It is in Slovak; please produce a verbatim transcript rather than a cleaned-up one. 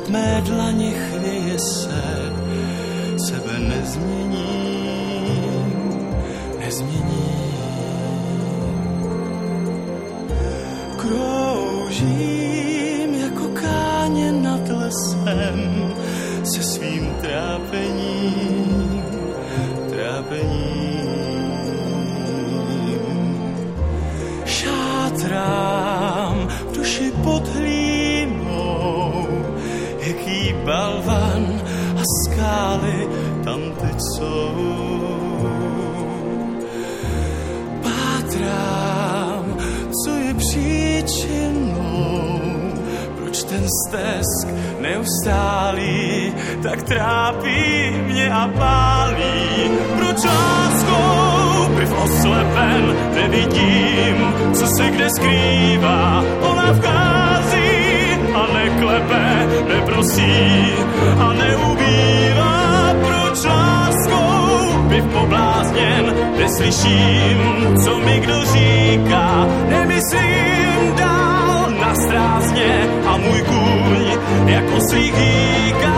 mé dlani chvěje se, sebe nezměním, nezměním. Kroužím jako káně nad lesem se svým trápením, trápením. Šátrám v duši pod hlínou, jaký balvan a skály tam teď jsou. Pátrám, co je příčinou, proč ten stesk neustálý tak trápí mě a pálí. Proč láskou byv oslepen, nevidím, co se kde skrývá. Ona vchází a neklepe, neprosí a neubývá. Proč láskou byv poblázněn, neslyším, co mi kdo říká. Nemyslím dál na strázně a můj kůň jako oslík hýká.